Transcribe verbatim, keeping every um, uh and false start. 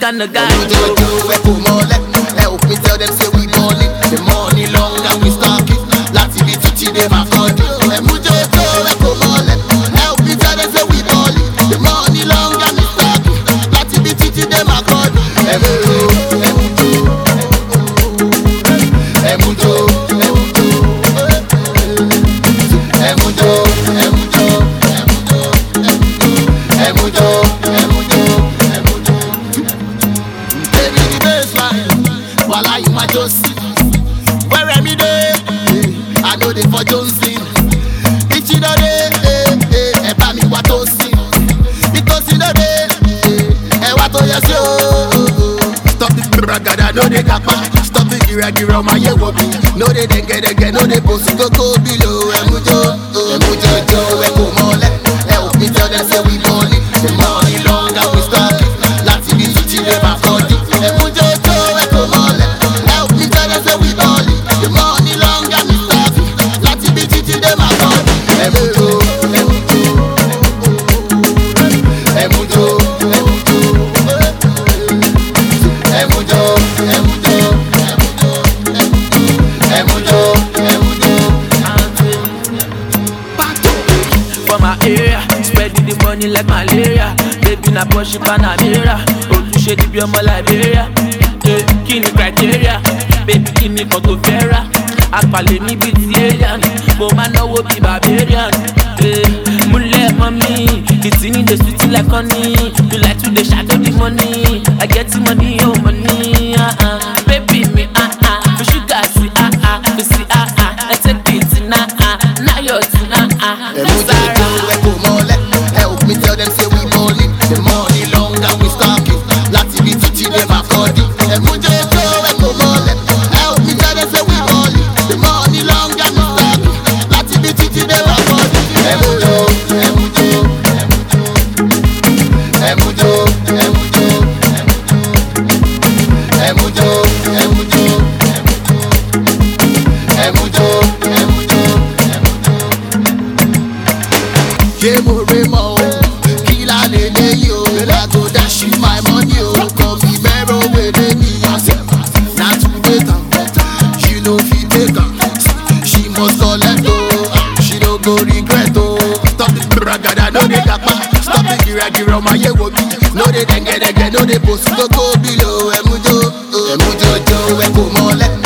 kind of guy. Help me tell them say we ballin'. The money long and we stock it. Láti bí títí dé máa kọ́ di. Ẹ̀mú jòjò ẹ̀ kò mọ́lẹ̀. Help me tell them say we ballin'. The money long and we stock it. Láti bí títí dé máa kọ́ di. Ẹ̀mú jò, ẹ̀mú jò, ẹ̀mú jò, ẹ̀mú jò, ẹ̀mú jò, ẹ̀mú jò, ẹ̀mú jò, ẹ̀mú jò. Baby the baseline, while I my Josie. Where am I dey? I know they for Johnson. Bitch you know they, eh eh, eba mi wa to sin. Because you know they, eh, eh wa to yes yo. Stop this bragada, no they kapa. Stop the gira gira my ye wobi. No they denge denge, no they post go go below. Emujo, emujo jo, e ko mole. Help me tell them say we money. The money long and we start it. Láti bí títí dé máa kọ́ di. Emujo jo, e ko mole. Help me tell them say we money. The money long and we start it. Láti bí títí dé máa kọ́ di. Emujo, emujo, emujo, emujo, emujo, emujo, emujo, emujo. For my area, spreading the money like malaria. Baby na Porsche Panamera, Olúṣe di bí ọmọ Liberia. Eh, kí ni criteria? Baby kí ni kan tó fẹ́ rà? Apàlẹ̀ mi bí ti alien, mo máa náwó bí barbarian. Eh, múlẹ̀ mọ́ mi, ìtì ní the sweet like honey. You like to dey shadow the money, I get the money, oh money. Uh -uh. Baby mi ah ah, for sugar si ah ah, for si ah ah, I take it na ah, na your tin ah ah. Emujo jo, e ko mole. Help me tell them say we ballin'. The money long and we stock it. Láti bí títí dé máa kọ́ di. Emujo jo, e ko mole. Help me tell them say we ballin'. The money long and we stock it. Láti bí títí dé máa kọ́ di. Emujo, emujo, emujo, emujo, emujo, emujo, emujo, emujo, yeah, mo re mo, kila lele yo. I go dash you my money o. Come be mero with me. Na today time, you know fit take am. She must all let go. She don't go regret o. Stop the bragada, no dey kapa. Stop the gira gira my ye wobi. No dey denge denge, no dey post go go below. Emujo, emujo jo, e ko mole.